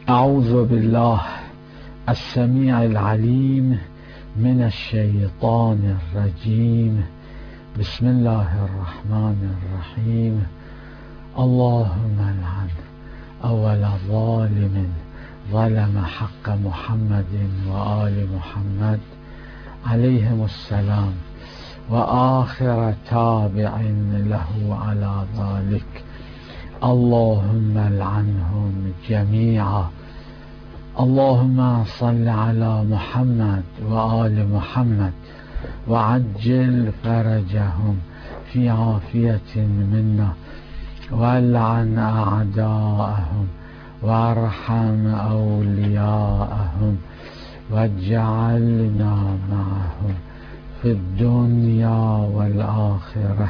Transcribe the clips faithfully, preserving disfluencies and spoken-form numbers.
أعوذ بالله السميع العليم من الشيطان الرجيم. بسم الله الرحمن الرحيم. اللهم لعن أول ظالم ظلم حق محمد وآل محمد عليهم السلام، وآخر تابع له على ذلك. اللهم لعنهم جميعا. اللهم صل على محمد وآل محمد وعجل فرجهم في عافية منا، والعن أعداءهم وارحم أولياءهم، واجعلنا معهم في الدنيا والآخرة،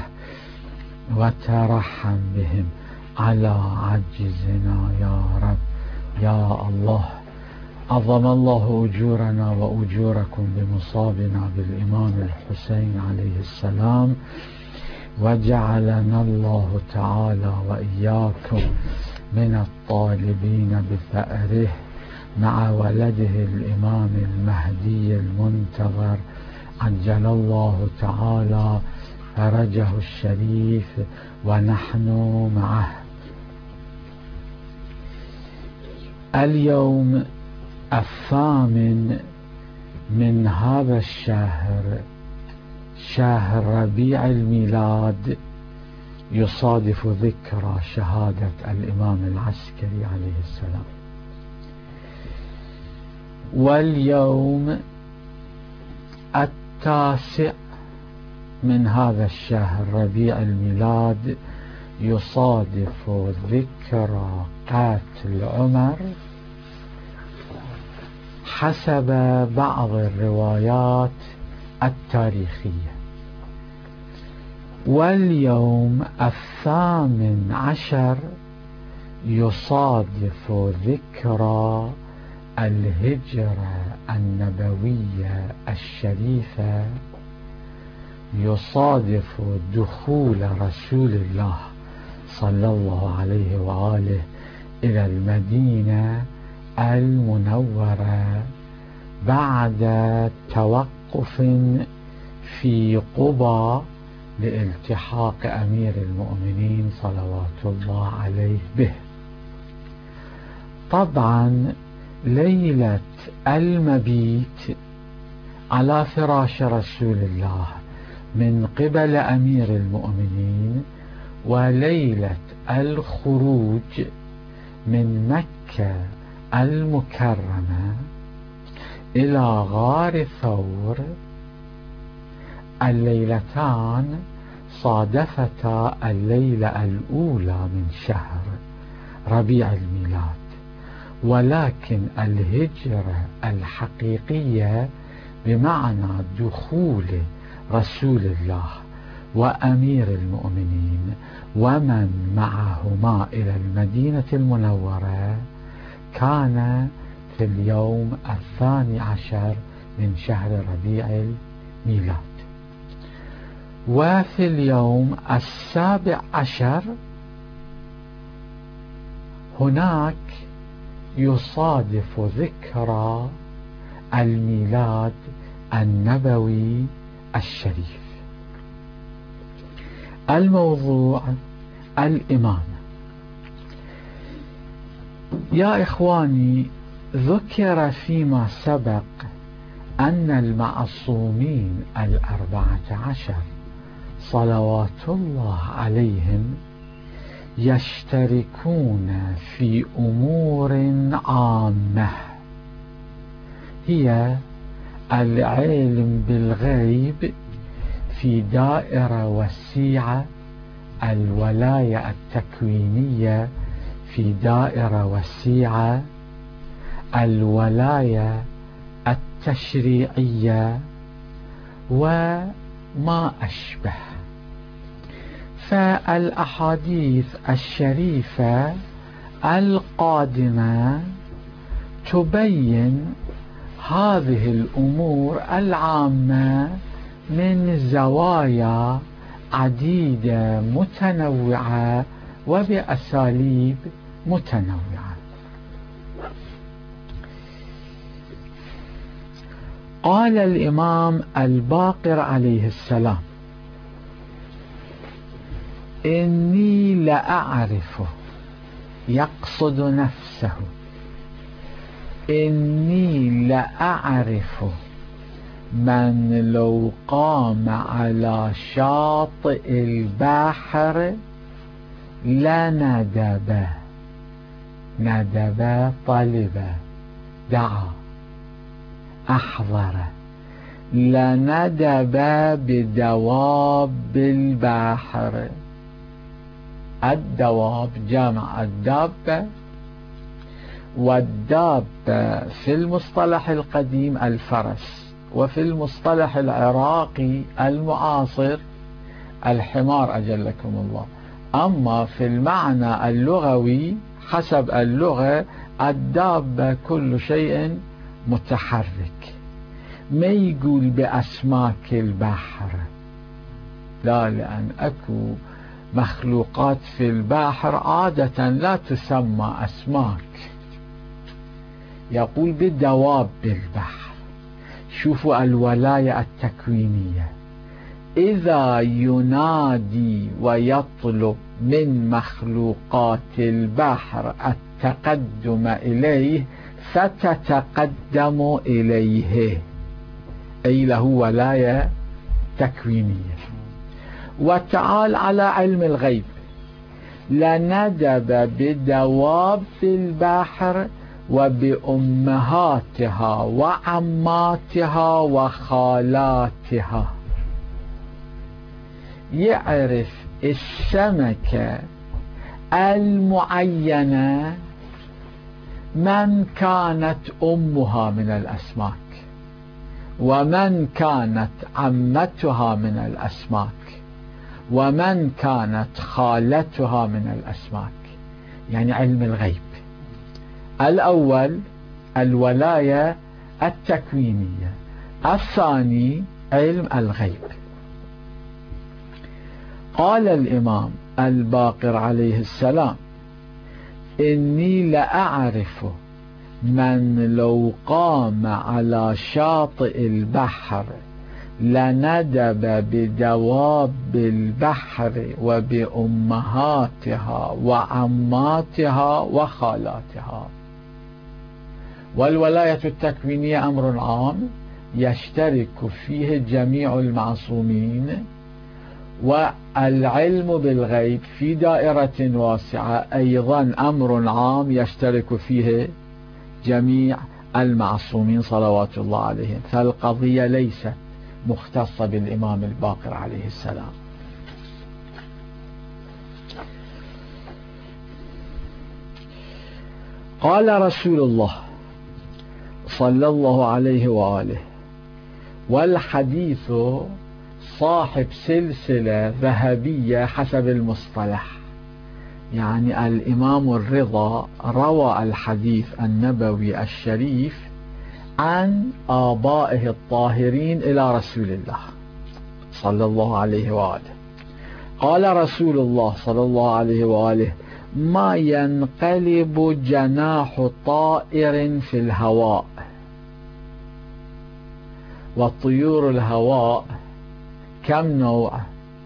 وترحم بهم على عجزنا يا رب يا الله. عظم الله أجورنا وأجوركم بمصابنا بالإمام الحسين عليه السلام، وجعلنا الله تعالى وإياكم من الطالبين بثأره مع ولده الإمام المهدي المنتظر عجل الله تعالى فرجه الشريف ونحن معه. اليوم الثامن من هذا الشهر، شهر ربيع الميلاد، يصادف ذكرى شهادة الإمام العسكري عليه السلام. واليوم التاسع من هذا الشهر ربيع الميلاد يصادف ذكرى قتل عمر حسب بعض الروايات التاريخية. واليوم الثامن عشر يصادف ذكرى الهجرة النبوية الشريفة، يصادف دخول رسول الله صلى الله عليه وآله إلى المدينة المنورة بعد توقف في قباء لالتحاق أمير المؤمنين صلوات الله عليه به. طبعا ليلة المبيت على فراش رسول الله من قبل أمير المؤمنين، وليلة الخروج من مكة المكرمة إلى غار ثور، الليلتان صادفتا الليلة الأولى من شهر ربيع الميلاد، ولكن الهجرة الحقيقية بمعنى دخول رسول الله وأمير المؤمنين ومن معهما إلى المدينة المنورة كان في اليوم الثاني عشر من شهر ربيع الميلاد. وفي اليوم السابع عشر هناك يصادف ذكرى الميلاد النبوي الشريف. الموضوع الإمامة. يا إخواني، ذكر فيما سبق أن المعصومين الأربعة عشر صلوات الله عليهم يشتركون في أمور عامة، هي العلم بالغيب في دائرة وسيعة، الولاية التكوينية في دائرة وسيعة، الولاية التشريعية، وما أشبه. فالأحاديث الشريفة القادمة تبين هذه الأمور العامة من زوايا عديدة متنوعة وبأساليب متنوعة. قال الإمام الباقر عليه السلام: إني لأعرف، يقصد نفسه، إني لأعرف من لو قام على شاطئ البحر لندب. ندب طلب، دعا، أحضر. لندب بدواب البحر. الدواب جمع الدابة، والدابة في المصطلح القديم الفرس، وفي المصطلح العراقي المعاصر الحمار أجلكم الله. أما في المعنى اللغوي حسب اللغة الدابة كل شيء متحرك. ما يقول بأسماك البحر، لا، لأن أكو مخلوقات في البحر عادة لا تسمى أسماك، يقول بدواب البحر. شوفوا الولاية التكوينية، إذا ينادي ويطلب من مخلوقات البحر التقدم إليه فتتقدم إليه، أي له ولاية تكوينية. وتعال على علم الغيب: لندب بدواب البحر وبأمهاتها وعماتها وخالاتها. يعرف السمكة المعينة من كانت أمها من الأسماك، ومن كانت عمتها من الأسماك، ومن كانت خالتها من الأسماك. يعني علم الغيب. الأول الولاية التكوينية، الثاني علم الغيب. قال الإمام الباقر عليه السلام: إني لأعرف من لو قام على شاطئ البحر لندب بدواب البحر وبأمهاتها وعماتها وخالاتها. والولاية التكوينية أمر عام يشترك فيه جميع المعصومين، والعلم بالغيب في دائرة واسعة أيضا أمر عام يشترك فيه جميع المعصومين صلوات الله عليهم. فالقضية ليست مختصة بالإمام الباقر عليه السلام. قال رسول الله صلى الله عليه وآله: والحديث صاحب سلسلة ذهبية حسب المصطلح، يعني الإمام الرضا روى الحديث النبوي الشريف عن آبائه الطاهرين إلى رسول الله صلى الله عليه وآله. قال رسول الله صلى الله عليه وآله: ما ينقلب جناح طائر في الهواء. والطيور الهواء كم نوع؟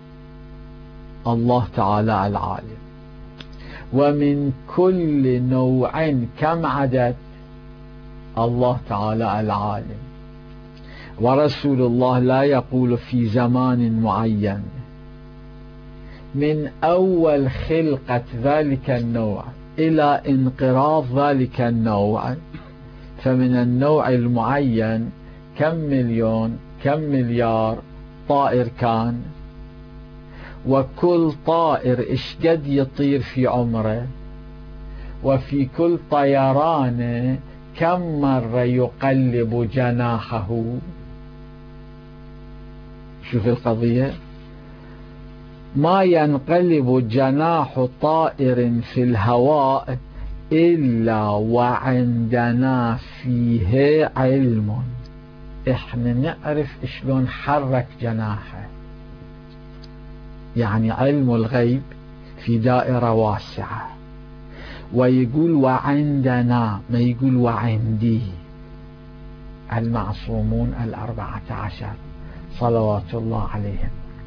الله تعالى العالم. ومن كل نوع كم عدد؟ الله تعالى العالم. ورسول الله لا يقول في زمان معين، من أول خلقة ذلك النوع إلى انقراض ذلك النوع، فمن النوع المعين كم مليون كم مليار طائر كان، وكل طائر اشقد يطير في عمره، وفي كل طيران كم مرة يقلب جناحه. شوف القضية: ما ينقلب جناح طائر في الهواء إلا وعندنا فيه علم. احنا نعرف شلون حرك جناحه، يعني علم الغيب في دائرة واسعة. ويقول وعندنا، ما يقول وعندي. المعصومون الأربعة عشر صلوات الله عليهم.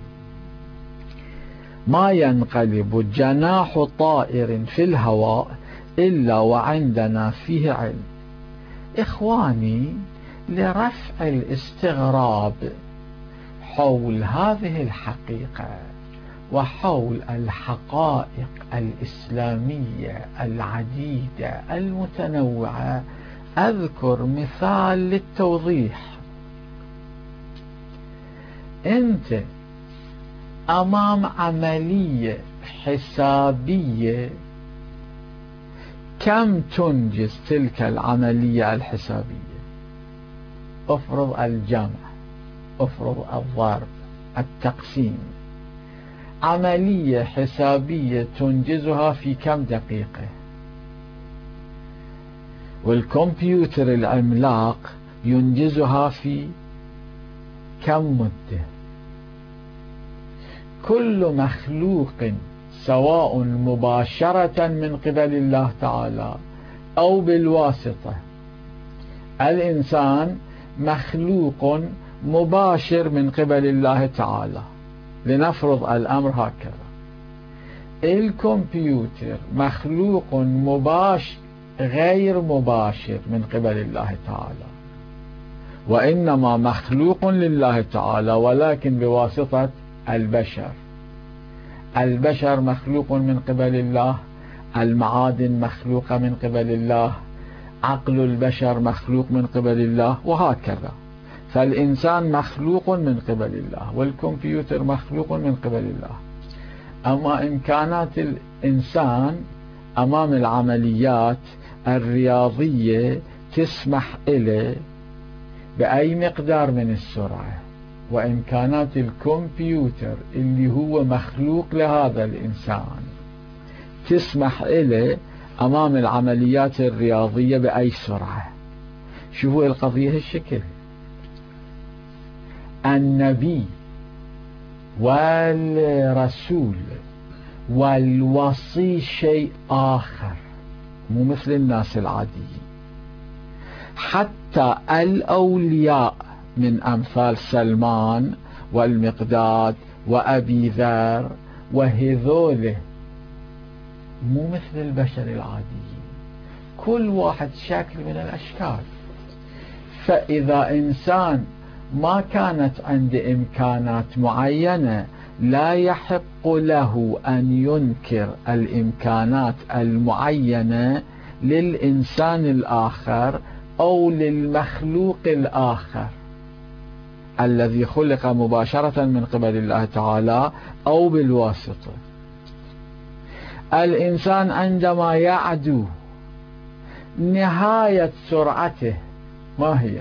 ما ينقلب جناح طائر في الهواء إلا وعندنا فيه علم. إخواني، لرفع الاستغراب حول هذه الحقيقة وحول الحقائق الإسلامية العديدة المتنوعة أذكر مثال للتوضيح. أنت أمام عملية حسابية، كم تنجز تلك العملية الحسابية؟ افرض الجمع، افرض الضرب، التقسيم، عملية حسابية تنجزها في كم دقيقة؟ والكمبيوتر العملاق ينجزها في كم مدة؟ كل مخلوق سواء مباشرة من قبل الله تعالى أو بالواسطة، الإنسان مخلوق مباشر من قبل الله تعالى، لنفرض الأمر هكذا. الكمبيوتر مخلوق مباشر غير مباشر من قبل الله تعالى، وإنما مخلوق لله تعالى ولكن بواسطة البشر. البشر مخلوق من قبل الله، المعادن مخلوقة من قبل الله، عقل البشر مخلوق من قبل الله، وهكذا. فالإنسان مخلوق من قبل الله والكمبيوتر مخلوق من قبل الله. أما إمكانات الإنسان أمام العمليات الرياضية تسمح له بأي مقدار من السرعة، وإمكانات الكمبيوتر اللي هو مخلوق لهذا الإنسان تسمح له أمام العمليات الرياضية بأي سرعة. شوفوا القضية هالشكل. النبي والرسول والوصي شيء آخر، مو مثل الناس العاديين. حتى الأولياء من أمثال سلمان والمقداد وأبي ذر وهذوله مو مثل البشر العاديين، كل واحد شكل من الأشكال. فإذا إنسان ما كانت عنده إمكانات معينة لا يحق له أن ينكر الإمكانات المعينة للإنسان الآخر أو للمخلوق الآخر الذي خلق مباشرة من قبل الله تعالى أو بالواسطة. الإنسان عندما يعدو نهاية سرعته ما هي؟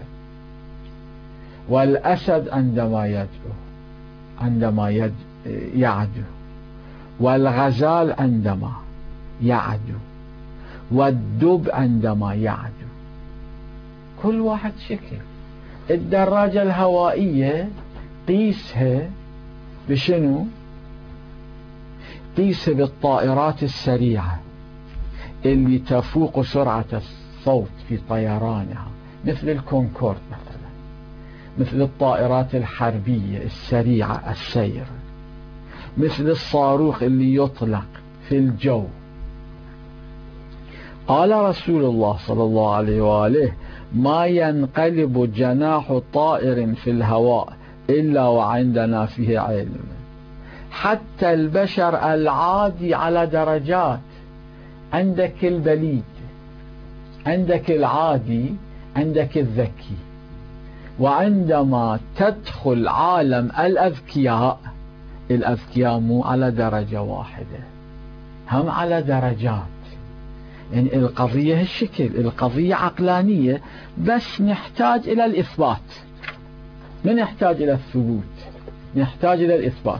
والأسد عندما يدعو عندما يد يعدو، والغزال عندما يعدو، والدب عندما يعدو، كل واحد شكل. الدراجة الهوائية قيسها بشنو؟ قيسها بالطائرات السريعة اللي تفوق سرعة الصوت في طيرانها، مثل الكونكورد مثلا، مثل الطائرات الحربية السريعة السير، مثل الصاروخ اللي يطلق في الجو. قال رسول الله صلى الله عليه وآله: ما ينقلب جناح طائر في الهواء إلا وعندنا فيه علم. حتى البشر العادي على درجات، عندك البليد، عندك العادي، عندك الذكي. وعندما تدخل عالم الأذكياء، الأذكياء مو على درجة واحدة، هم على درجات. يعني القضية هالشكل، القضية عقلانية، بس نحتاج إلى الإثبات، ما نحتاج إلى الثبوت، نحتاج إلى الإثبات.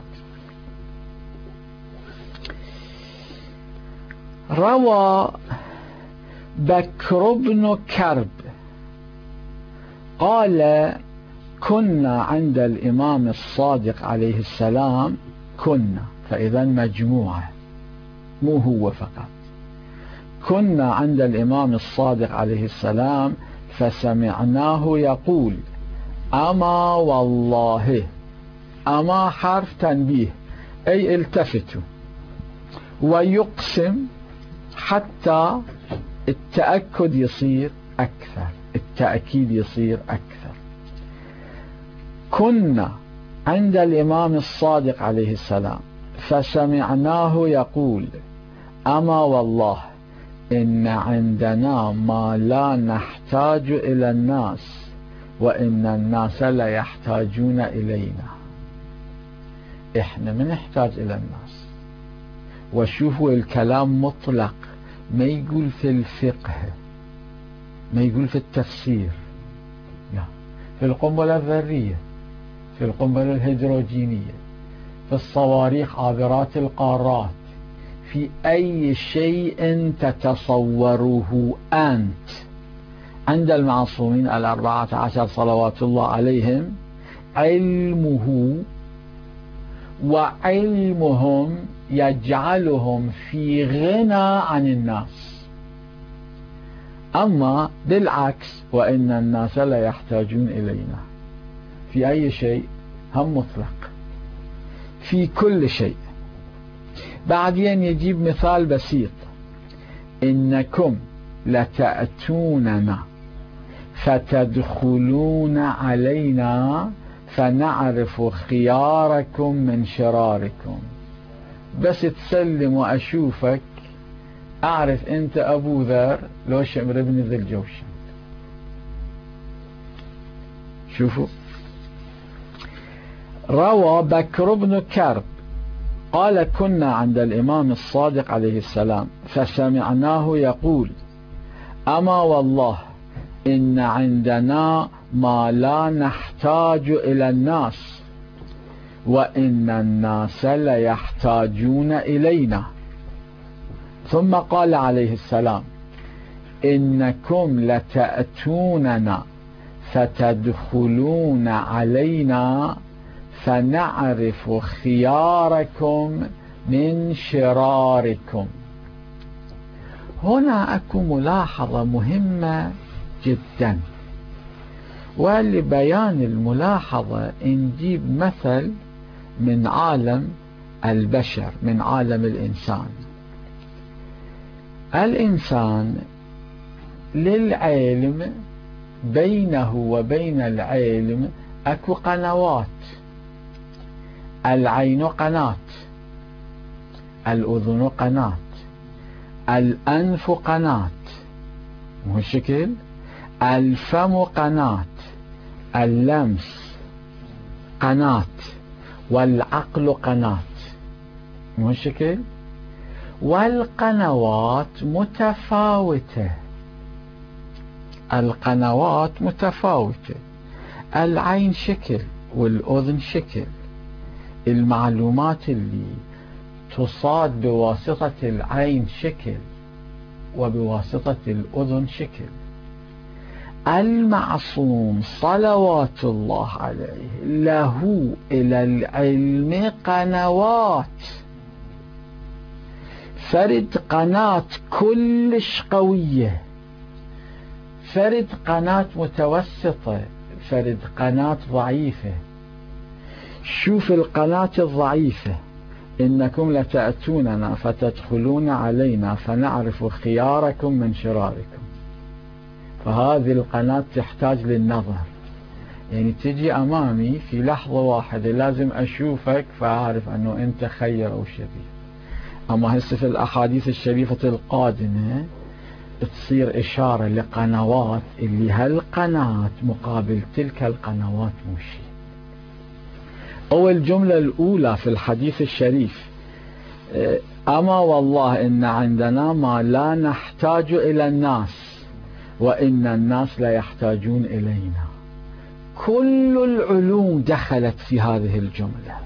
روى بكر بن كرب قال: كنا عند الإمام الصادق عليه السلام، كنا فإذا مجموعة مو هو فقط، كنا عند الإمام الصادق عليه السلام فسمعناه يقول أما والله. أما حرف تنبيه، أي التفتوا، ويقسم حتى التأكد يصير أكثر، التأكيد يصير أكثر. كنا عند الإمام الصادق عليه السلام فسمعناه يقول أما والله إن عندنا ما لا نحتاج إلى الناس وإن الناس لا يحتاجون إلينا. إحنا ما نحتاج إلى الناس. وشوفوا الكلام مطلق، ما يقول في الفقه، ما يقول في التفسير، لا، في القنبلة الذرية، في القنبلة الهيدروجينية، في الصواريخ عابرات القارات، في أي شيء تتصوره أنت. عند المعصومين الأربعة عشر صلوات الله عليهم علمه وعلمهم يجعلهم في غنى عن الناس. أما بالعكس وإن الناس لا يحتاجون إلينا في أي شيء، هم مطلق في كل شيء. بعدين يجيب مثال بسيط: إنكم لتأتوننا فتدخلون علينا فنعرف خياركم من شراركم. بس تسلم وأشوفك أعرف أنت أبو ذر لو شمر بن ذي الجوشن. شوفوا، روى بكر بن كرب قال كنا عند الإمام الصادق عليه السلام فسمعناه يقول أما والله إن عندنا ما لا نحتاج إلى الناس وإن الناس لا يحتاجون إلينا. ثم قال عليه السلام إنكم لتأتوننا فتدخلون علينا فنعرف خياركم من شراركم. هنا أكو ملاحظة مهمة جدا، ولبيان الملاحظة نجيب مثل من عالم البشر، من عالم الإنسان. الإنسان للعلم بينه وبين العلم أكو قنوات. العين قناة، الأذن قناة، الأنف قناة، مو الشكل؟ الفم قناة، اللمس قناة، والعقل قناة، مو الشكل؟ والقنوات متفاوتة، القنوات متفاوتة. العين شكل والأذن شكل. المعلومات اللي تصاد بواسطة العين شكل وبواسطة الأذن شكل. المعصوم صلوات الله عليه له إلى العلم قنوات، فرد قناة كلش قوية، فرد قناة متوسطة، فرد قناة ضعيفة. شوف القناة الضعيفة: إنكم لتأتوننا فتدخلون علينا فنعرف خياركم من شراركم. فهذه القناة تحتاج للنظر، يعني تجي أمامي في لحظة واحدة لازم أشوفك فأعرف أنه أنت خير أو شرير. أما هسه في الأحاديث الشريفة القادمة تصير إشارة لقنوات اللي هالقناة مقابل تلك القنوات مو شيء. أول جملة الأولى في الحديث الشريف: أما والله إن عندنا ما لا نحتاج إلى الناس وإن الناس لا يحتاجون إلينا. كل العلوم دخلت في هذه الجملة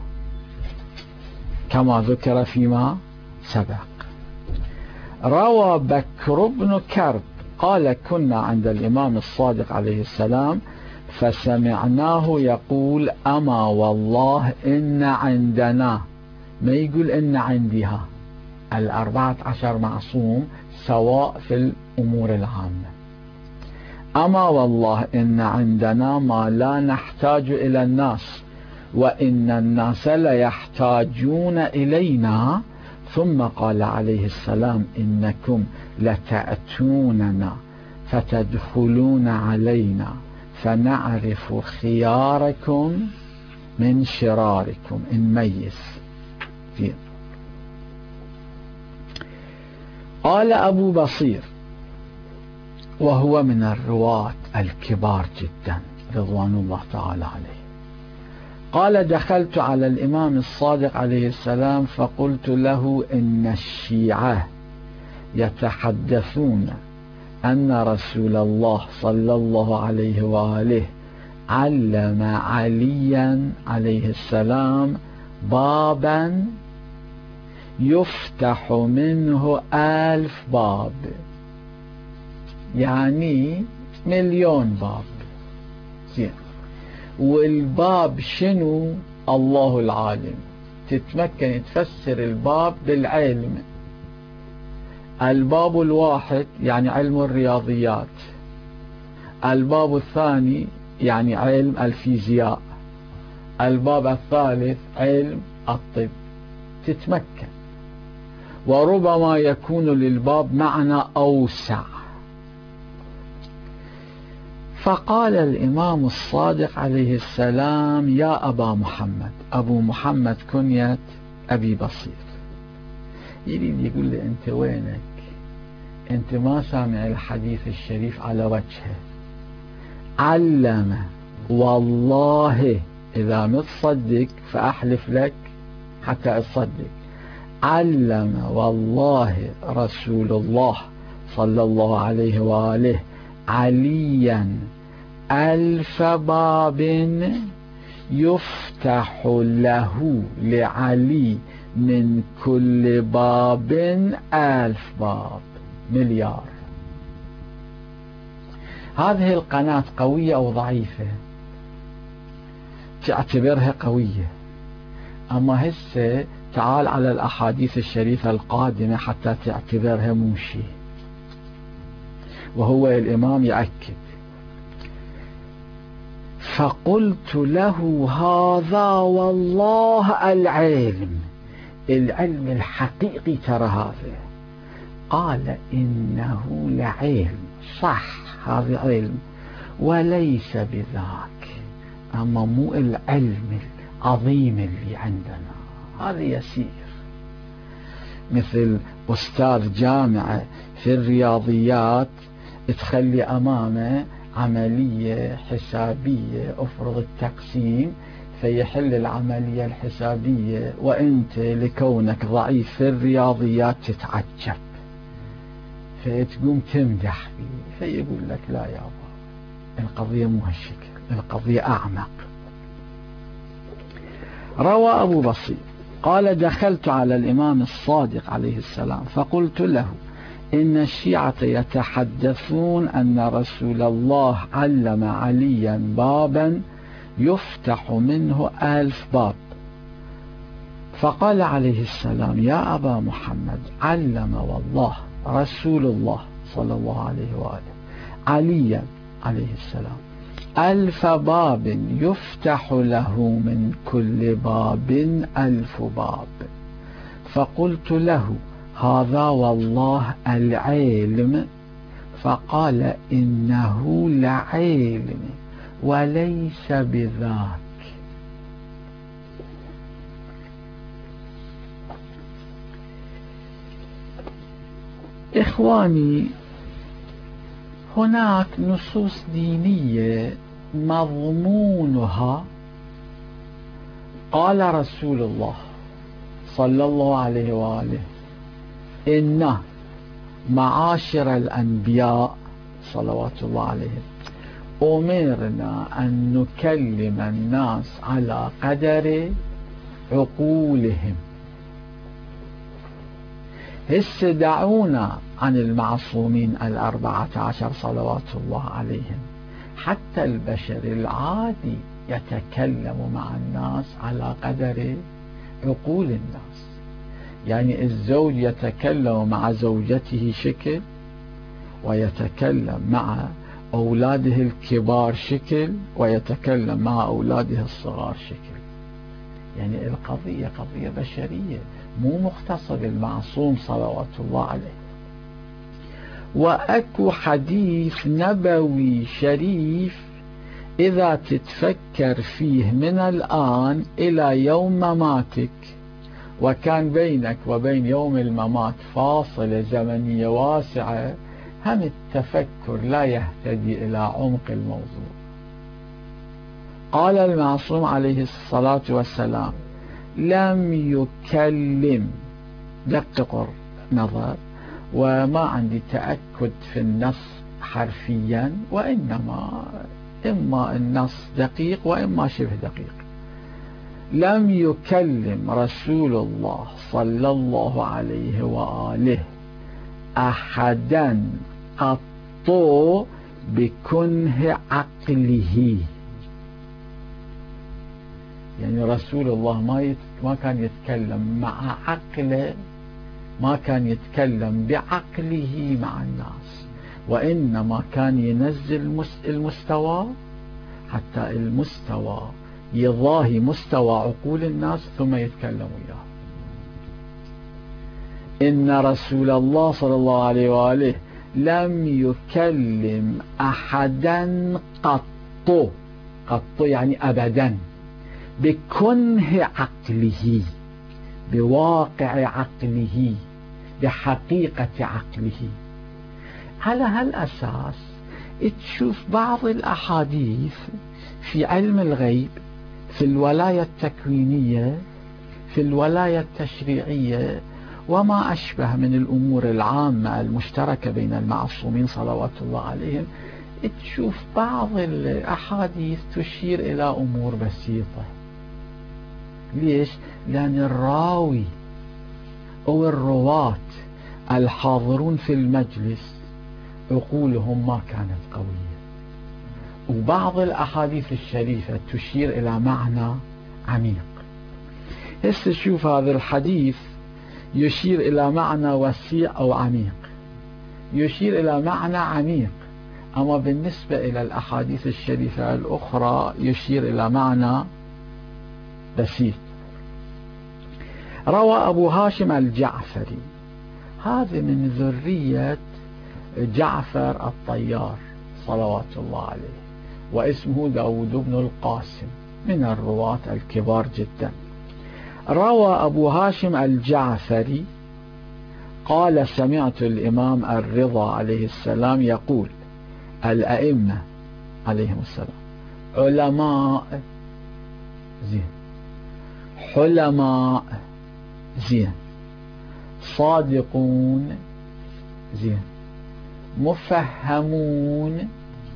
كما ذكر فيما سبق. روى بكر بن كرب قال كنا عند الإمام الصادق عليه السلام فسمعناه يقول أما والله إن عندنا، ما يقول إن عندها. الأربعة عشر معصوم سواء في الأمور العامة. أما والله إن عندنا ما لا نحتاج إلى الناس، وإن الناس ليحتاجون إلينا. ثم قال عليه السلام: إنكم لتأتوننا فتدخلون علينا فنعرف خياركم من شراركم، نميز. قال أبو بصير وهو من الرواة الكبار جدا رضوان الله تعالى عليه، قال: دخلت على الإمام الصادق عليه السلام فقلت له: إن الشيعة يتحدثون أن رسول الله صلى الله عليه وآله علم عليا عليه السلام بابا يفتح منه ألف باب، يعني مليون باب. زين. والباب شنو؟ الله العالم. تتمكن تفسر الباب بالعلم. الباب الواحد يعني علم الرياضيات، الباب الثاني يعني علم الفيزياء، الباب الثالث علم الطب. تتمكن. وربما يكون للباب معنى أوسع. فقال الإمام الصادق عليه السلام: يا أبا محمد. أبو محمد كنية أبي بصير. يريد يقول لي: أنت وينك؟ أنت ما سامع الحديث الشريف على وجهه. علم والله، إذا متصدق فأحلف لك حتى أصدق. علم والله رسول الله صلى الله عليه وآله عليا ألف باب يفتح له لعلي من كل باب ألف باب، مليار. هذه القناة قوية أو ضعيفة؟ تعتبرها قوية. أما هسه تعال على الأحاديث الشريفة القادمة حتى تعتبرها مو شيء. وهو الإمام يأكد: فقلت له: هذا والله العلم، العلم الحقيقي ترى هذا. قال: إنه لعلم، صح هذا علم، وليس بذاك، أما مو العلم العظيم اللي عندنا، هذا يسير. مثل أستاذ جامعة في الرياضيات تخلي أمامه عملية حسابية، أفرض التقسيم، فيحل العملية الحسابية، وأنت لكونك ضعيف في الرياضيات تتعجب، فتقوم تمدح فيه، فيقول لك: لا يا أبا، القضية مو هالشكل، القضية أعمق. روى أبو بصير قال: دخلت على الإمام الصادق عليه السلام فقلت له: إن الشيعة يتحدثون أن رسول الله علم عليا بابا يفتح منه ألف باب. فقال عليه السلام: يا أبا محمد، علم والله رسول الله صلى الله عليه وآله عليا عليه السلام ألف باب يفتح له من كل باب ألف باب. فقلت له: هذا والله العلم. فقال: إنه لعلم وليس بذاك. إخواني، هناك نصوص دينية مضمونها قال رسول الله صلى الله عليه وآله: إن معاشر الأنبياء صلوات الله عليهم أمرنا أن نكلم الناس على قدر عقولهم. هسه دعونا عن المعصومين الأربعة عشر صلوات الله عليهم، حتى البشر العادي يتكلم مع الناس على قدر عقول الناس. يعني الزوج يتكلم مع زوجته شكل، ويتكلم مع أولاده الكبار شكل ويتكلم مع أولاده الصغار شكل. يعني القضية قضية بشرية مو مختصة بالمعصوم صلوات الله عليه. وأكو حديث نبوي شريف إذا تتفكر فيه من الآن إلى يوم مماتك، وكان بينك وبين يوم الممات فاصلة زمنية واسعة، هم التفكر لا يهتدي إلى عمق الموضوع. قال المعصوم عليه الصلاة والسلام: لم يكلم، دققوا النظر، وما عندي تأكد في النص حرفيا، وإنما إما النص دقيق وإما شبه دقيق. لم يكلم رسول الله صلى الله عليه وآله أحدا قط بكنه عقله. يعني رسول الله ما يت... ما كان يتكلم مع عقله، ما كان يتكلم بعقله مع الناس، وإنما كان ينزل المستوى حتى المستوى يضاهي مستوى عقول الناس ثم يتكلم وياه. إن رسول الله صلى الله عليه وآله لم يكلم أحدا قط، قط يعني أبدا، بكنه عقله، بواقع عقله، بحقيقة عقله. على هالأساس تشوف بعض الأحاديث في علم الغيب، في الولاية التكوينية، في الولاية التشريعية، وما أشبه من الأمور العامة المشتركة بين المعصومين صلوات الله عليهم، تشوف بعض الأحاديث تشير إلى أمور بسيطة. ليش؟ لأن الراوي أو الرواة الحاضرون في المجلس عقولهم ما كانت قوية، وبعض الأحاديث الشريفة تشير إلى معنى عميق. هسه شوف هذا الحديث يشير إلى معنى وسيع أو عميق، يشير إلى معنى عميق، أما بالنسبة إلى الأحاديث الشريفة الأخرى يشير إلى معنى بسيط. روى أبو هاشم الجعفري، هذا من ذرية جعفر الطيار صلوات الله عليه، واسمه داود بن القاسم، من الرواة الكبار جدا. روى أبو هاشم الجعفري قال: سمعت الإمام الرضا عليه السلام يقول: الأئمة عليهم السلام علماء زين، حلماء زين، صادقون زين، مفهمون،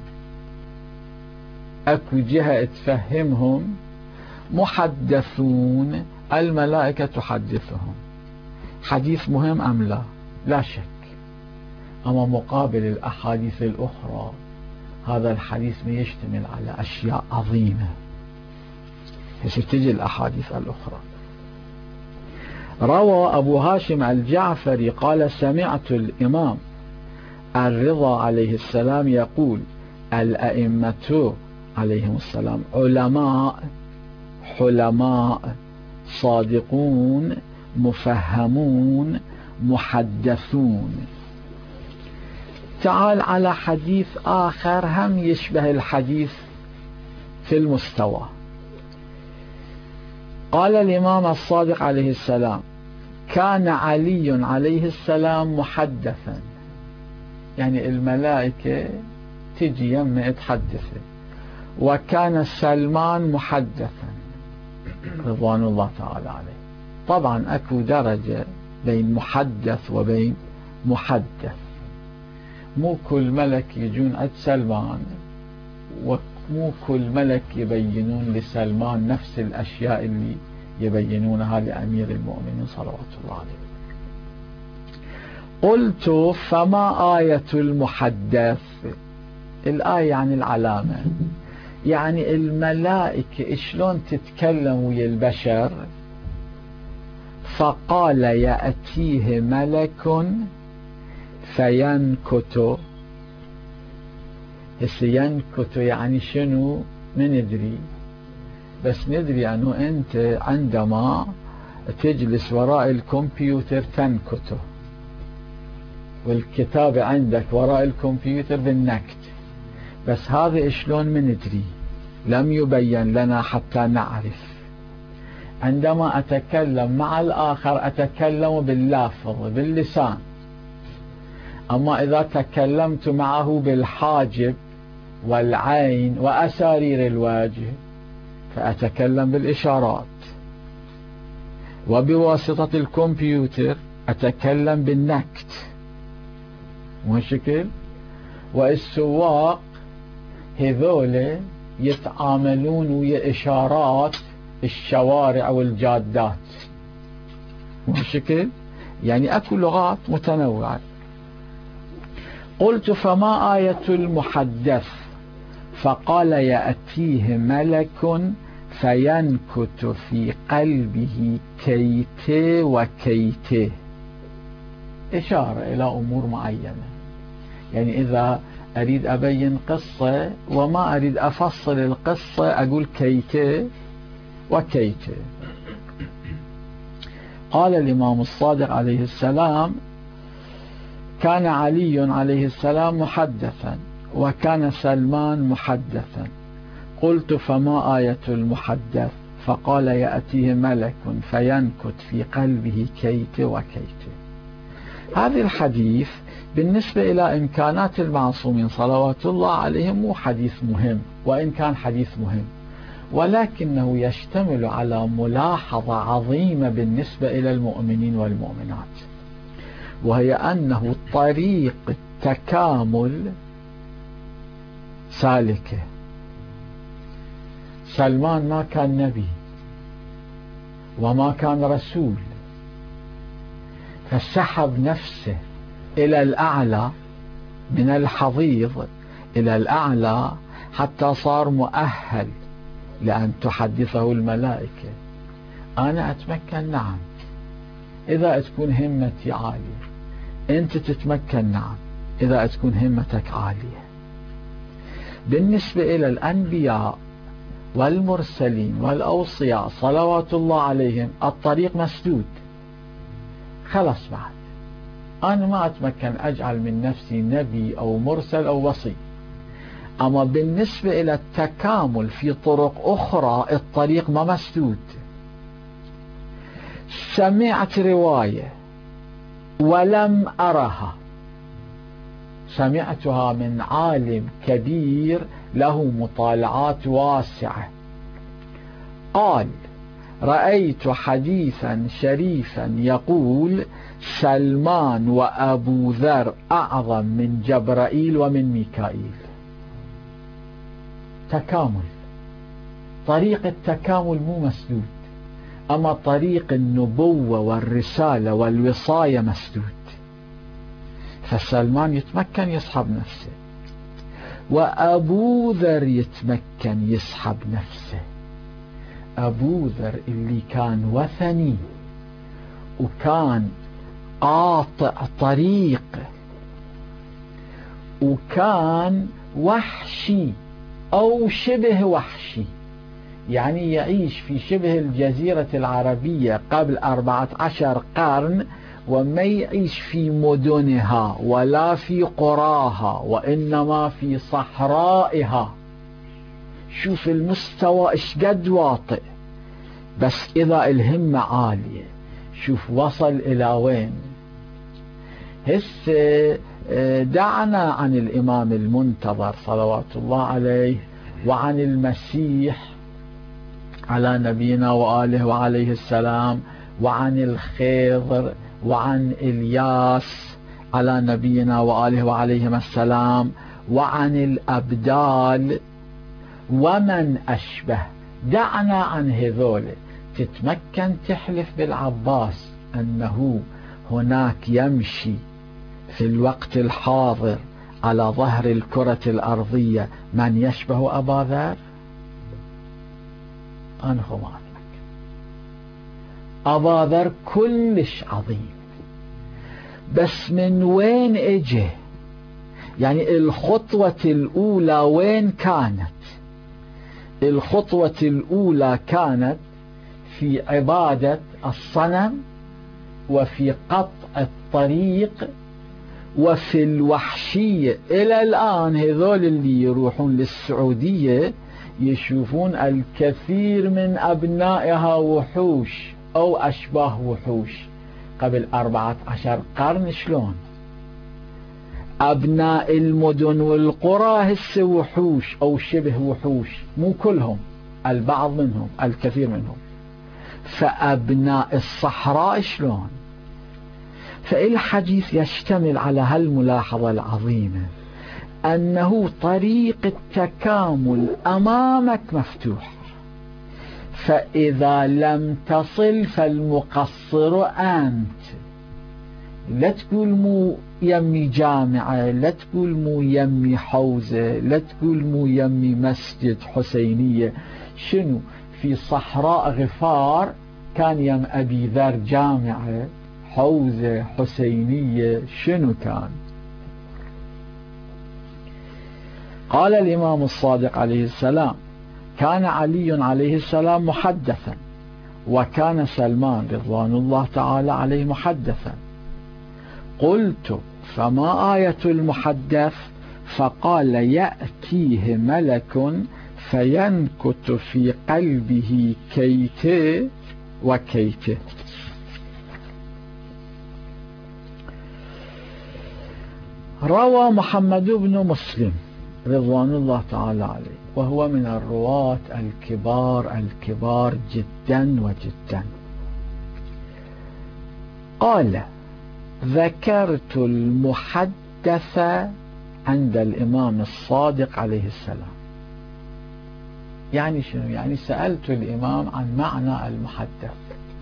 اكو جهة تفهمهم، محدثون، الملائكة تحدثهم. حديث مهم أم لا؟ لا شك. أما مقابل الأحاديث الأخرى هذا الحديث ما يشتمل على أشياء عظيمة. تجي الأحاديث الأخرى. روى أبو هاشم الجعفري قال: سمعت الإمام الرضا عليه السلام يقول: الأئمة عليهم السلام علماء، حلماء، صادقون، مفهمون، محدثون. تعال على حديث آخر هم يشبه الحديث في المستوى. قال الإمام الصادق عليه السلام: كان علي عليه السلام محدثا، يعني الملائكة تجي يمه تحدثه، وكان سلمان محدثا رضوان الله تعالى عليه. طبعا أكو درجة بين محدث وبين محدث، مو كل ملك يجون عند سلمان، ومو كل ملك يبينون لسلمان نفس الأشياء اللي يبينونها لأمير المؤمنين صلوات الله عليه. قلت: فما آية المحدث؟ الآية يعني العلامة، يعني الملائكة شلون تتكلم ويا البشر؟ فقال: يأتيه ملك فينكت. هسه ينكت يعني شنو؟ ما ندري، بس ندري أنه أنت عندما تجلس وراء الكمبيوتر تنكته، والكتابة عندك وراء الكمبيوتر بالنكت، بس هذا شلون ما ندري، لم يبين لنا حتى نعرف. عندما أتكلم مع الآخر أتكلم باللافظ باللسان، أما إذا تكلمت معه بالحاجب والعين وأسارير الوجه فأتكلم بالإشارات، وبواسطة الكمبيوتر أتكلم بالنكت، مو شكل؟ والسواق هذول يتعاملون ويا إشارات الشوارع والجادات، مو شكل؟ يعني أكو لغات متنوعة. قلت فما آية المحدث؟ فقال يأتيه ملك فينكت في قلبه كيت وكيت، إشارة إلى أمور معينة. يعني إذا أريد أبين قصة وما أريد أفصل القصة أقول كيت وكيت. قال الإمام الصادق عليه السلام كان علي عليه السلام محدثا وكان سلمان محدثا. قلت فما آية المحدث؟ فقال يأتيه ملك فينكت في قلبه كيت وكيت. هذا الحديث بالنسبة إلى إمكانات المعصومين صلوات الله عليهم مو حديث مهم، وإن كان حديث مهم، ولكنه يشتمل على ملاحظة عظيمة بالنسبة إلى المؤمنين والمؤمنات، وهي أنه طريق التكامل سالكة. سلمان ما كان نبي وما كان رسول، فسحب نفسه إلى الأعلى من الحضيض إلى الأعلى حتى صار مؤهل لأن تحدثه الملائكة. أنا أتمكن، نعم، إذا تكون همتي عالية. أنت تتمكن، نعم، إذا تكون همتك عالية. بالنسبة إلى الأنبياء والمرسلين والأوصياء صلوات الله عليهم الطريق مسدود، خلص بعد. أنا ما أتمكن أجعل من نفسي نبي أو مرسل أو وصي، أما بالنسبة إلى التكامل في طرق أخرى الطريق ما مسدود. سمعت رواية ولم أرها، سمعتها من عالم كبير له مطالعات واسعة، قال رأيت حديثا شريفا يقول سلمان وأبو ذر أعظم من جبرائيل ومن ميكائيل. تكامل، طريق التكامل مو مسدود، أما طريق النبوة والرسالة والوصاية مسدود. فسلمان يتمكن يسحب نفسه، وأبو ذر يتمكن يسحب نفسه. أبو ذر اللي كان وثني وكان قاطع طريق وكان وحشي أو شبه وحشي، يعني يعيش في شبه الجزيرة العربية قبل أربعة عشر قرن، وما يعيش في مدنها ولا في قراها، وإنما في صحرائها. شوف المستوى اشقد واطئ، بس إذا الهمة عالية شوف وصل إلى وين. هسه دعنا عن الإمام المنتظر صلوات الله عليه وعن المسيح على نبينا وآله وعليه السلام، وعن الخضر وعن إلياس على نبينا وآله وعليهم السلام، وعن الأبدال ومن أشبه. دعنا عن هذول. تتمكن تحلف بالعباس أنه هناك يمشي في الوقت الحاضر على ظهر الكرة الأرضية من يشبه أبا ذر؟ أنا ما أتمكن. أبا ذر كلش عظيم، بس من وين اجه؟ يعني الخطوة الأولى وين كانت؟ الخطوة الأولى كانت في عبادة الصنم، وفي قطع الطريق، وفي الوحشية. إلى الآن هذول اللي يروحون للسعودية يشوفون الكثير من أبنائها وحوش أو أشباه وحوش. قبل أربعة عشر قرن شلون أبناء المدن والقرى هسه وحوش أو شبه وحوش، مو كلهم، البعض منهم، الكثير منهم. فأبناء الصحراء شلون؟ فالحديث يشتمل على هالملاحظة العظيمة، أنه طريق التكامل أمامك مفتوح، فإذا لم تصل فالمقصر أنت. لا تقول مو يمي جامعة، لا تقول مو يمي حوزة، لا تقول مو يمي مسجد حسينية. شنو في صحراء غفار كان يم أبي ذر جامعة، حوزة، حسينية، شنو كان؟ قال الإمام الصادق عليه السلام: كان علي عليه السلام محدثا، وكان سلمان رضوان الله تعالى عليه محدثا. قلت: فما آية المحدث؟ فقال: يأتيه ملك فينكت في قلبه كيته وكيته. روى محمد بن مسلم رضوان الله تعالى عليه، وهو من الرواة الكبار الكبار جدا وجدا، قال: ذكرت المحدث عند الإمام الصادق عليه السلام. يعني شنو؟ يعني سألت الإمام عن معنى المحدث،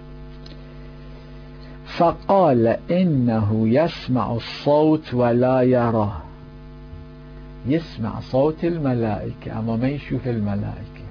فقال: إنه يسمع الصوت ولا يراه. يسمع صوت الملائكة أما ما يشوف الملائكة.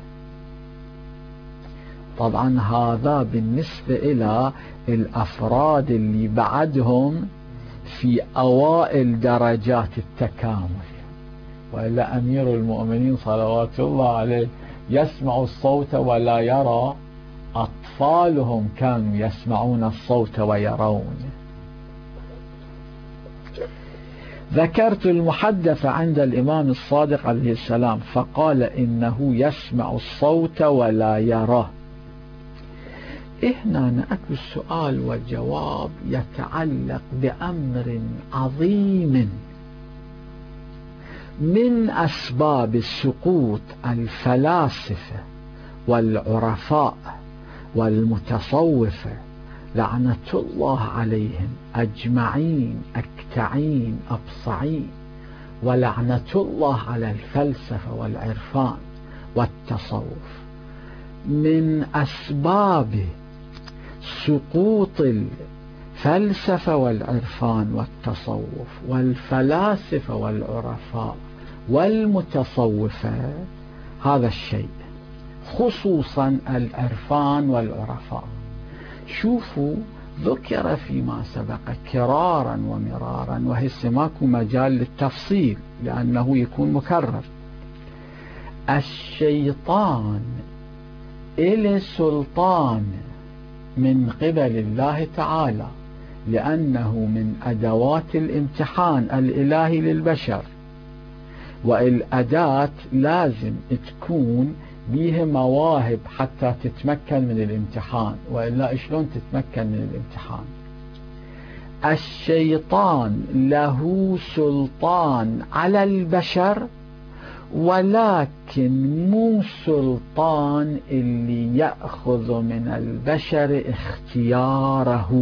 طبعا هذا بالنسبة إلى الأفراد اللي بعدهم في أوائل درجات التكامل، وإلا أمير المؤمنين صلوات الله عليه يسمع الصوت ولا يرى. أطفالهم كانوا يسمعون الصوت ويرون. ذكرت المحدث عند الإمام الصادق عليه السلام، فقال: إنه يسمع الصوت ولا يراه. هنا نأكل السؤال والجواب يتعلق بأمر عظيم من أسباب سقوط الفلاسفة والعرفاء والمتصوفة لعنة الله عليهم أجمعين أكتعين أبصعين، ولعنة الله على الفلسفة والعرفان والتصوف. من أسباب سقوط الفلسفة والعرفان والتصوف والفلاسفة والعرفاء والمتصوفة هذا الشيء، خصوصا العرفان والعرفاء. شوفوا ذكر فيما سبق كرارا ومرارا، وهسه ماكو مجال للتفصيل لأنه يكون مكرر. الشيطان إلى سلطان من قبل الله تعالى، لأنه من أدوات الامتحان الإلهي للبشر، والأداة لازم تكون بيه مواهب حتى تتمكن من الامتحان، وإلا شلون تتمكن من الامتحان؟ الشيطان له سلطان على البشر، ولكن مو سلطان اللي يأخذ من البشر اختياره.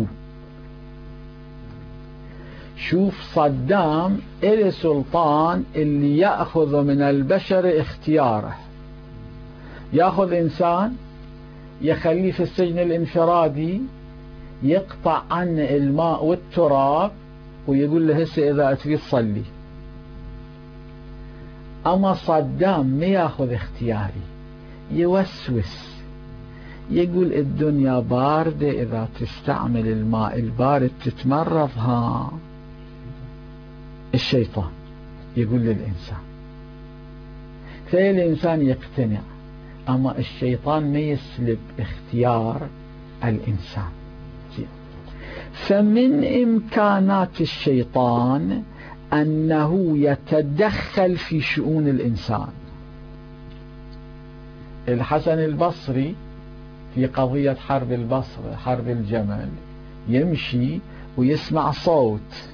شوف صدام إلي سلطان اللي يأخذ من البشر اختياره. يأخذ إنسان يخليه في السجن الانفرادي، يقطع عنه الماء والتراب، ويقول له هسه إذا تريد صلي. أما صدام ما يأخذ اختياري، يوسوس، يقول الدنيا باردة، إذا تستعمل الماء البارد تتمرض. ها الشيطان يقول للإنسان، فالإنسان يقتنع، أما الشيطان ما يسلب اختيار الإنسان. فمن إمكانات الشيطان أنه يتدخل في شؤون الإنسان. الحسن البصري في قضية حرب البصرة، حرب الجمل، يمشي ويسمع صوت،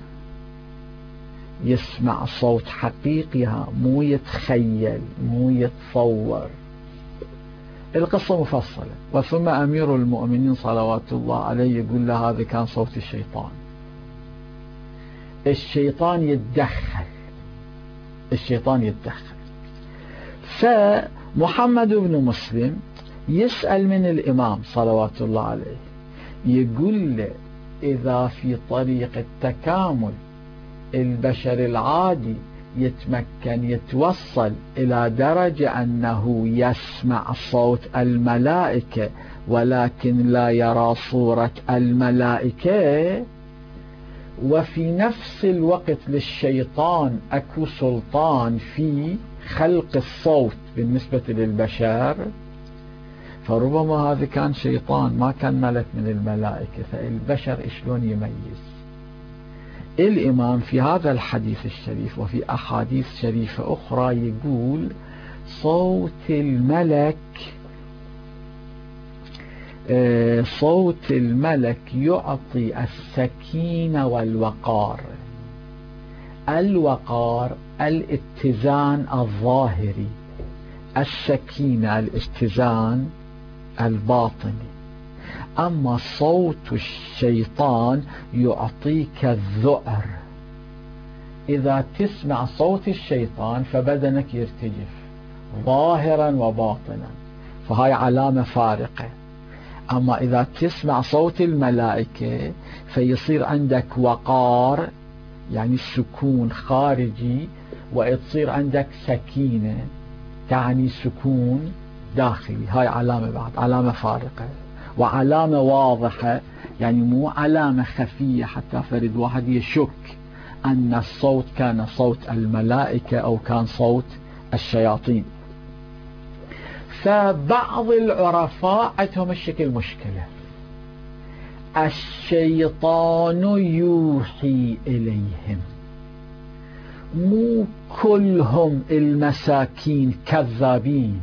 يسمع صوت حقيقي، مو يتخيل مو يتصور. القصة مفصلة. وثم أمير المؤمنين صلوات الله عليه يقول له هذا كان صوت الشيطان. الشيطان يتدخل، الشيطان يتدخل. فمحمد بن مسلم يسأل من الإمام صلوات الله عليه، يقول له إذا في طريق التكامل البشر العادي يتمكن يتوصل إلى درجة أنه يسمع صوت الملائكة ولكن لا يرى صورة الملائكة، وفي نفس الوقت للشيطان أكو سلطان في خلق الصوت بالنسبة للبشر، فربما هذا كان شيطان ما كان ملك من الملائكة، فالبشر شلون يميز؟ الإمام في هذا الحديث الشريف وفي أحاديث شريفة أخرى يقول صوت الملك صوت الملك يعطي السكينة والوقار. الوقار الاتزان الظاهري، السكينة الاتزان الباطني. أما صوت الشيطان يعطيك الذعر. إذا تسمع صوت الشيطان فبدنك يرتجف ظاهرا وباطنا، فهاي علامة فارقة. أما إذا تسمع صوت الملائكة فيصير عندك وقار، يعني سكون خارجي، وتصير عندك سكينة تعني سكون داخلي. هاي علامة بعد، علامة فارقة وعلامة واضحة، يعني مو علامة خفية حتى فرد واحد يشك أن الصوت كان صوت الملائكة أو كان صوت الشياطين. فبعض العرفاء عندهم الشكل مشكلة، الشيطان يوحي إليهم، مو كلهم المساكين كذابين،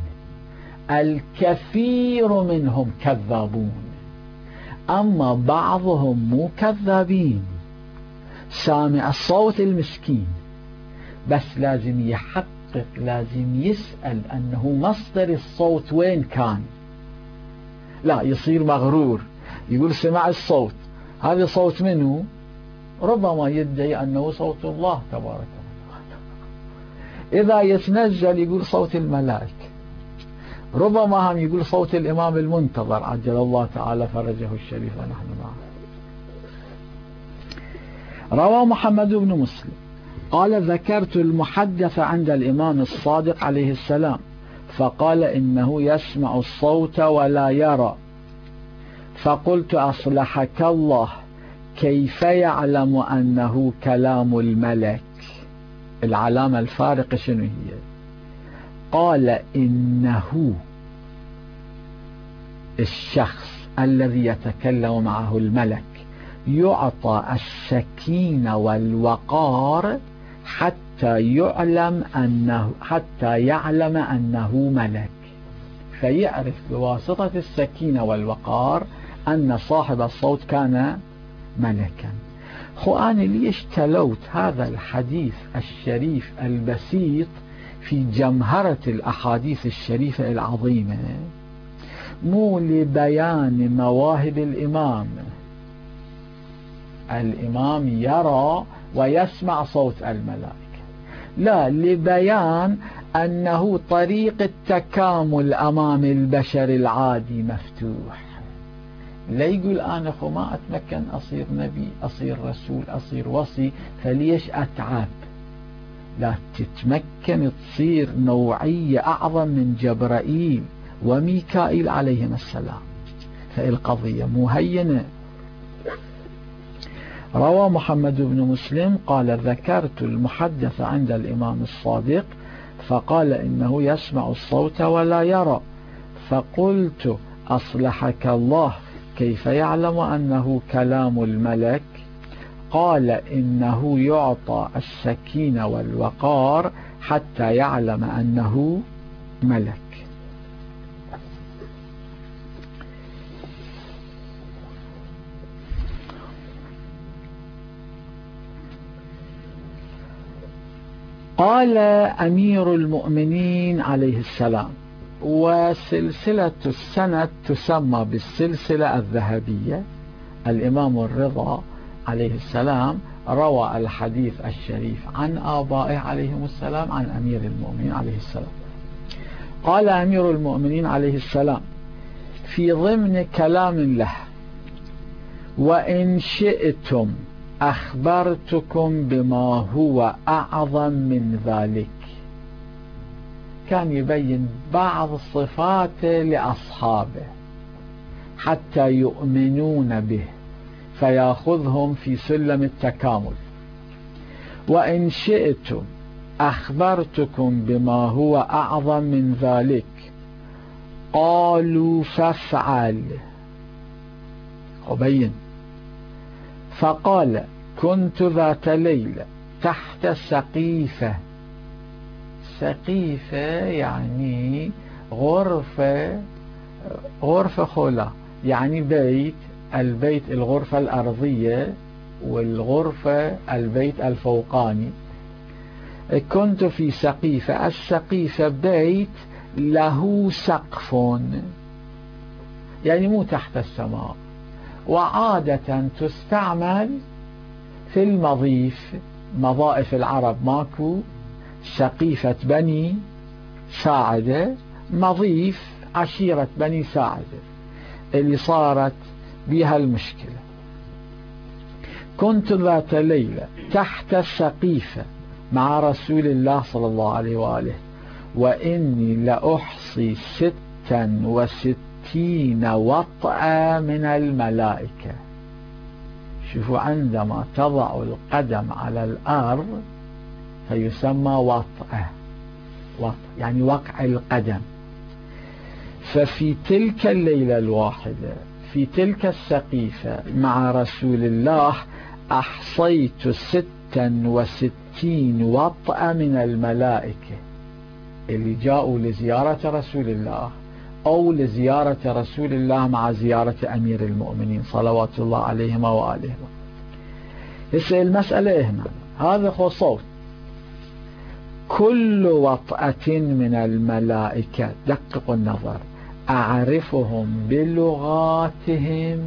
الكثير منهم كذابون، أما بعضهم مو كذابين، سامع الصوت المسكين بس لازم يحقق، لازم يسأل أنه مصدر الصوت وين كان. لا يصير مغرور، يقول سمع الصوت، هذا صوت منه؟ ربما يدعي أنه صوت الله تبارك وتعالى. إذا يتنزل يقول صوت الملائكة، ربما هم يقول صوت الإمام المنتظر عجل الله تعالى فرجه الشريف ونحن معه. روى محمد بن مسلم قال ذكرت المحدث عند الإمام الصادق عليه السلام فقال إنه يسمع الصوت ولا يرى، فقلت أصلحك الله كيف يعلم أنه كلام الملك؟ العلامة الفارقة شنو هي؟ قال إنه الشخص الذي يتكلم معه الملك يعطى السكينة والوقار حتى يعلم أنه حتى يعلم أنه ملك، فيعرف بواسطة السكينة والوقار أن صاحب الصوت كان ملكا. خو أنا ليش تلوت هذا الحديث الشريف البسيط في جمهرة الأحاديث الشريفة العظيمة؟ مو لبيان مواهب الإمام، الإمام يرى ويسمع صوت الملائكة، لا، لبيان أنه طريق التكامل أمام البشر العادي مفتوح. لا يقول أنا خو ما أتمكن أصير نبي، أصير رسول، أصير وصي، فليش أتعب؟ لا، تتمكن تصير نوعية أعظم من جبرائيل وميكائيل عليهم السلام، فالقضية مهينة. روى محمد بن مسلم قال ذكرت المحدث عند الإمام الصادق فقال إنه يسمع الصوت ولا يرى، فقلت أصلحك الله كيف يعلم أنه كلام الملك؟ قال إنه يعطى السكينة والوقار حتى يعلم أنه ملك. قال أمير المؤمنين عليه السلام، وسلسلة السند تسمى بالسلسلة الذهبية. الإمام الرضا عليه السلام روى الحديث الشريف عن آبائه عليهم السلام عن أمير المؤمنين عليه السلام. قال أمير المؤمنين عليه السلام في ضمن كلام له: وإن شئتم أخبرتكم بما هو أعظم من ذلك. كان يبين بعض صفاته لأصحابه حتى يؤمنون به فيأخذهم في سلم التكامل. وإن شئتم أخبرتكم بما هو أعظم من ذلك قالوا فافعل. أبين. فقال: كنت ذات ليلة تحت سقيفة. سقيفة يعني غرفة غرفة خلا، يعني بيت، البيت الغرفة الأرضية والغرفة البيت الفوقاني. كنت في سقيفة. السقيفة بيت له سقف، يعني مو تحت السماء، وعادة تستعمل في المضيف. مضائف العرب ماكو سقيفة بني ساعدة، مضيف عشيرة بني ساعدة اللي صارت بها المشكلة. كنت ذات ليلة تحت السقيفة مع رسول الله صلى الله عليه وآله، وإني لأحصي ستا وستين وطأة من الملائكة. شوفوا، عندما تضع القدم على الأرض فيسمى وطأة، وطأ يعني وقع القدم. ففي تلك الليلة الواحدة في تلك السقيفة مع رسول الله أحصيت ستا وستين وطأة من الملائكة اللي جاءوا لزيارة رسول الله أو لزيارة رسول الله مع زيارة أمير المؤمنين صلوات الله عليهما وآلهما. هسه المسألة هنا، هذا هو صوت. كل وطأة من الملائكة، دققوا النظر، أعرفهم بلغاتهم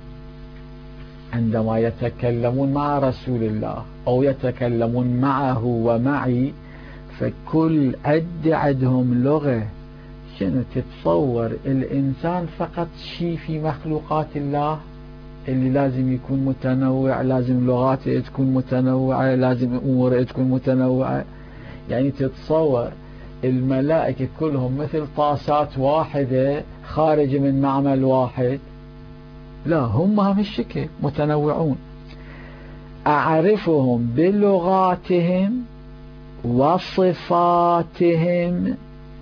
عندما يتكلمون مع رسول الله أو يتكلمون معه ومعي، فكل عد عندهم لغة. شنو تتصور الإنسان فقط شيء في مخلوقات الله اللي لازم يكون متنوع، لازم لغاته تكون متنوعة، لازم أموره تكون متنوعة. يعني تتصور الملائكة كلهم مثل طاسات واحدة خارج من معمل واحد؟ لا، هم هم الشكل متنوعون. أعرفهم بلغاتهم وصفاتهم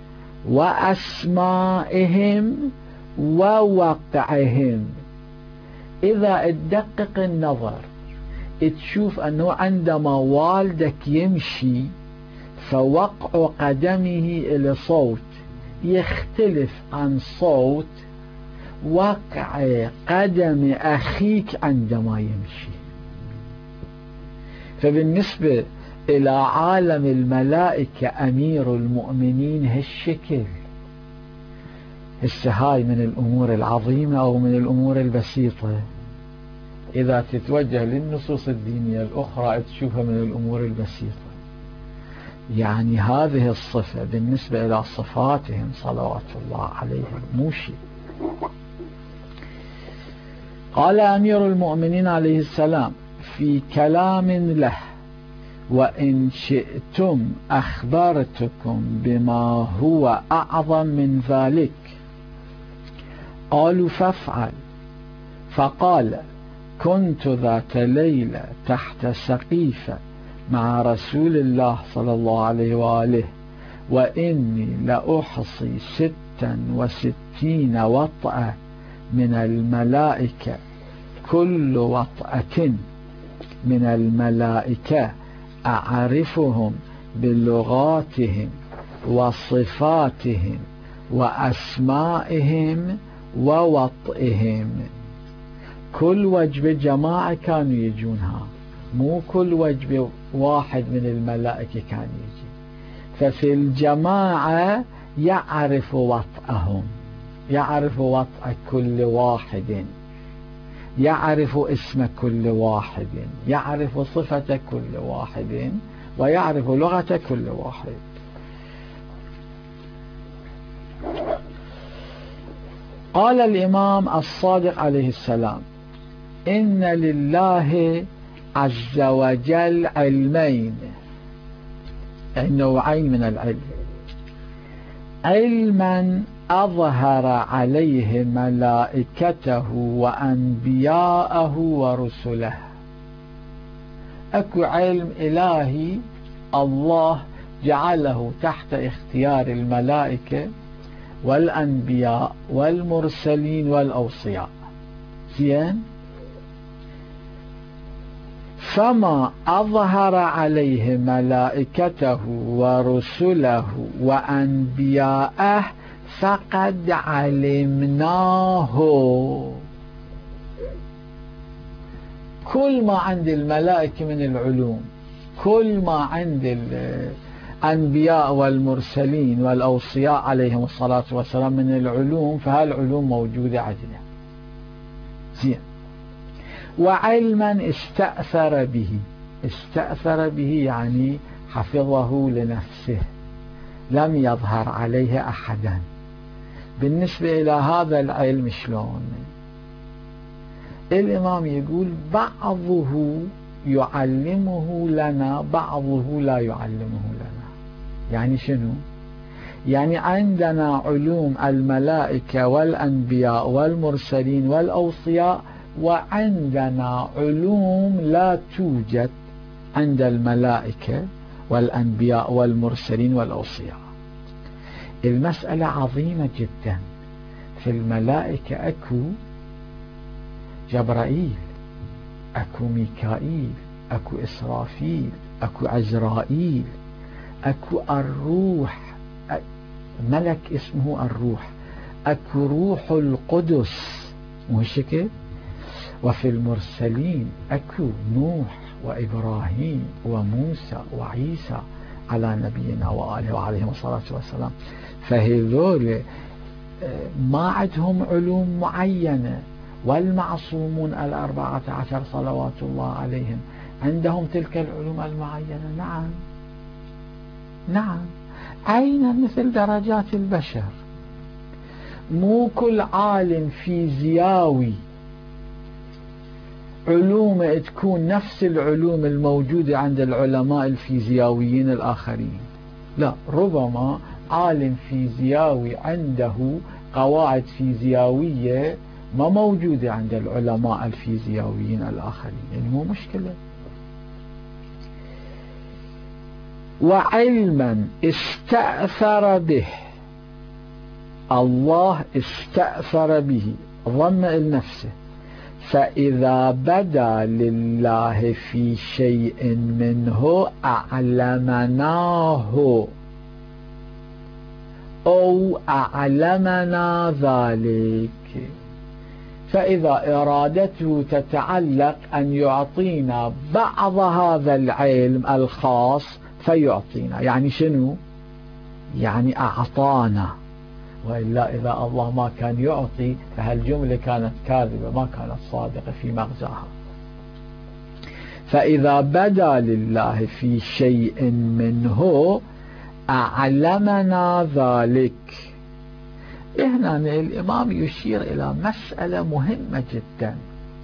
وأسمائهم ووقعهم. إذا تدقق النظر تشوف أنه عندما والدك يمشي فوقع قدمه إلى صوت يختلف عن صوت وقع قدم أخيك عندما يمشي. فبالنسبة إلى عالم الملائكة أمير المؤمنين هالشكل. هاي من الأمور العظيمة أو من الأمور البسيطة. إذا تتوجه للنصوص الدينية الأخرى تشوفها من الأمور البسيطة. يعني هذه الصفة بالنسبة إلى صفاتهم صلوات الله عليهم مو شيء. قال أمير المؤمنين عليه السلام في كلام له: وإن شئتم أخبرتكم بما هو أعظم من ذلك. قالوا فافعل. فقال: كنت ذات ليلة تحت سقيفة مع رسول الله صلى الله عليه وآله وإني لأحصي ستا وستين وطأة من الملائكة، كل وطأة من الملائكة أعرفهم بلغاتهم وصفاتهم وأسمائهم ووطئهم. كل وجبة جماعة كانوا يجونها، مو كل وجبة واحد من الملائكة كان يجي. ففي الجماعة يعرف وطئهم، يعرف وطئ كل واحد، يعرف اسم كل واحد، يعرف صفة كل واحد، ويعرف لغة كل واحد. قال الإمام الصادق عليه السلام: إن لله عز وجل علمين، نوعين من العلم: علما أظهر عليه ملائكته وأنبياءه ورسله. أكو علم إلهي الله جعله تحت اختيار الملائكة والأنبياء والمرسلين والأوصياء. زين؟ فما أظهر عليه ملائكته ورسله وأنبياءه فقد علمناه. كل ما عند الملائكة من العلوم، كل ما عند الأنبياء والمرسلين والأوصياء عليهم الصلاة والسلام من العلوم، فهالعلوم موجودة عندنا. زين. وعلما استأثر به، استأثر به يعني حفظه لنفسه، لم يظهر عليه أحدا. بالنسبة إلى هذا العلم شلون؟ الإمام يقول بعضه يعلمه لنا، بعضه لا يعلمه لنا. يعني شنو؟ يعني عندنا علوم الملائكة والأنبياء والمرسلين والأوصياء، وعندنا علوم لا توجد عند الملائكة والأنبياء والمرسلين والأوصياء. المسألة عظيمة جدا. في الملائكة أكو جبرائيل، أكو ميكائيل، أكو إسرافيل، أكو عزرائيل، أكو الروح، ملك اسمه الروح، أكو روح القدس، مو شكل؟ وفي المرسلين أكو نوح وإبراهيم وموسى وعيسى على نبينا وآله وعليهم الصلاة والسلام. فهذول ما عندهم علوم معينة. والمعصومون الأربعة عشر صلوات الله عليهم عندهم تلك العلوم المعينة. نعم نعم، عينا مثل درجات البشر. مو كل عالم فيزيائي علوم تكون نفس العلوم الموجودة عند العلماء الفيزيائيين الآخرين. لا، ربما عالم فيزيائي عنده قواعد فيزيائية ما موجودة عند العلماء الفيزيائيين الآخرين، يعني مو مشكلة. وعلما استأثر به، الله استأثر به، ضم لنفسه. فإذا بدا لله في شيء منه أعلمناه أو أعلمنا ذلك. فإذا إرادته تتعلق أن يعطينا بعض هذا العلم الخاص فيعطينا. يعني شنو؟ يعني أعطانا. وإلا إذا الله ما كان يعطي فهالجملة كانت كاذبة، ما كانت صادقة في مغزاها. فإذا بدا لله في شيء منه أعلمنا ذلك. هنا الإمام يشير إلى مسألة مهمة جدا.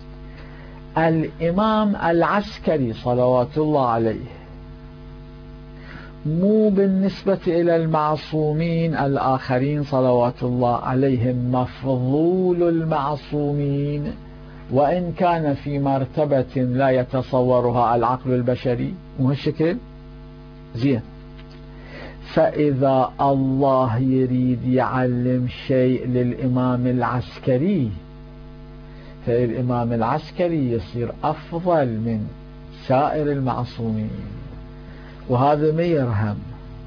الإمام العسكري صلوات الله عليه مو بالنسبة إلى المعصومين الآخرين صلوات الله عليهم مفضول المعصومين، وإن كان في مرتبة لا يتصورها العقل البشري، مو هالشكل زين. فإذا الله يريد يعلم شيء للإمام العسكري، فالإمام العسكري يصير أفضل من سائر المعصومين، وهذا ما يرهم.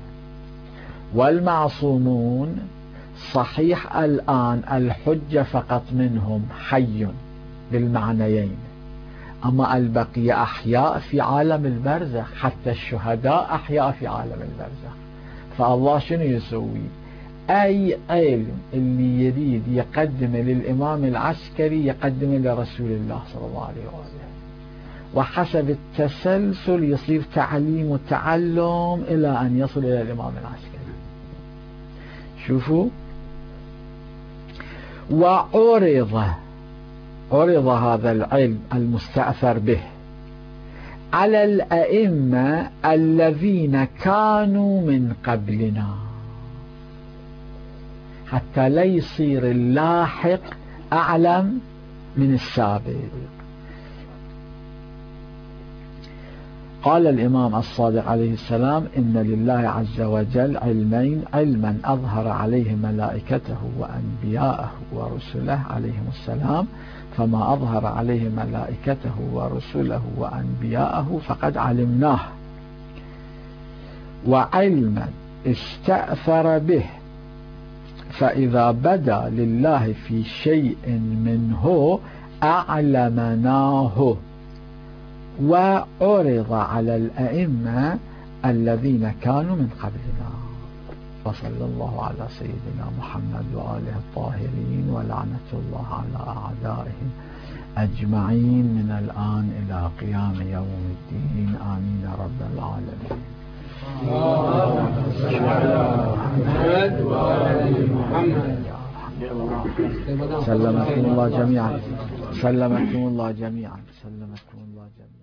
والمعصومون صحيح الآن الحجة فقط منهم حي بالمعنيين، أما البقية أحياء في عالم البرزخ، حتى الشهداء أحياء في عالم البرزخ. فالله شنو يسوي؟ أي علم اللي يريد يقدم للإمام العسكري يقدم لرسول الله صلى الله عليه وآله، وحسب التسلسل يصير تعليم وتعلم إلى أن يصل إلى الإمام العسكري. شوفوا، وعرض عرض هذا العلم المستأثر به على الأئمة الذين كانوا من قبلنا، حتى لا يصير اللاحق أعلم من السابق. قال الإمام الصادق عليه السلام: إن لله عز وجل علمين، علما أظهر عليه ملائكته وأنبياءه ورسله عليهم السلام، فما أظهر عليه ملائكته ورسله وأنبياءه فقد علمناه، وعلما استأثر به، فإذا بدا لله في شيء منه أعلمناه، وعرض على الأئمة الذين كانوا من قبلنا. وصلى الله على سيدنا محمد وآله الطاهرين، ولعنة الله على أعدائهم أجمعين من الآن إلى قيام يوم الدين، آمين رب العالمين. اللهم صل على محمد وآل محمد. سلمكم الله جميعا، سلمكم الله جميعا، سلمكم الله جميعا.